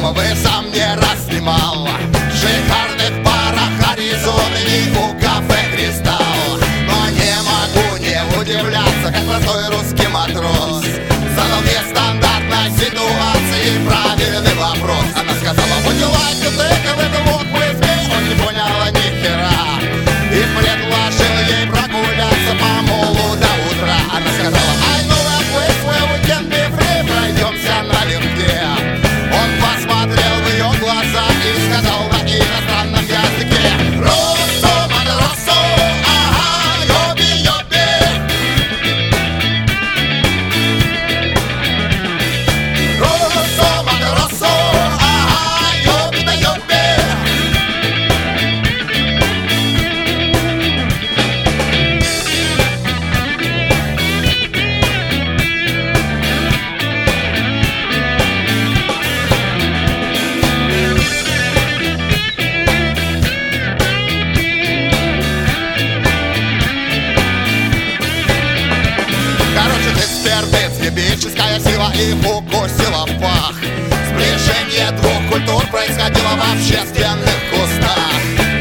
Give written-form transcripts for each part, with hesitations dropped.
Вы сам не раз снимал в шикарных барах Аризоны и у кафе «Кристалл». Но не могу не удивляться, как простой русский матрос задал мне стандартной ситуации правильный вопрос. Она сказала: would you like to take a little walk with me? Он не понял ни хера и предложил ей прогуляться по молу до утра. Она сказала: I know a place where we can be free, пройдемся налегке. Он посмотрел в ее глаза и сказал на иностранном языке: Россо, Мадроссо, ага, йоби, йоби. Россо, Мадроссо, ага, йоби да йоби. Короче, ты ебическая сила и укусила в пах. Сближение двух культур происходило в общественных кустах.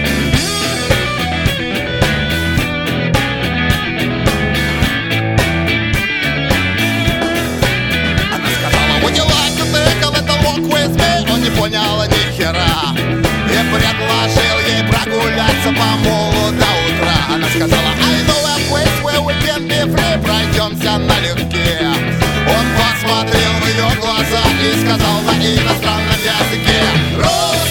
Она сказала: would you like to take a little walk with me? Он не понял ни хера и предложил ей прогуляться по молу до утра. Она сказала: I know a place where we can be free, пройдемся налегке. Он посмотрел в ее глаза и сказал на иностранном языке: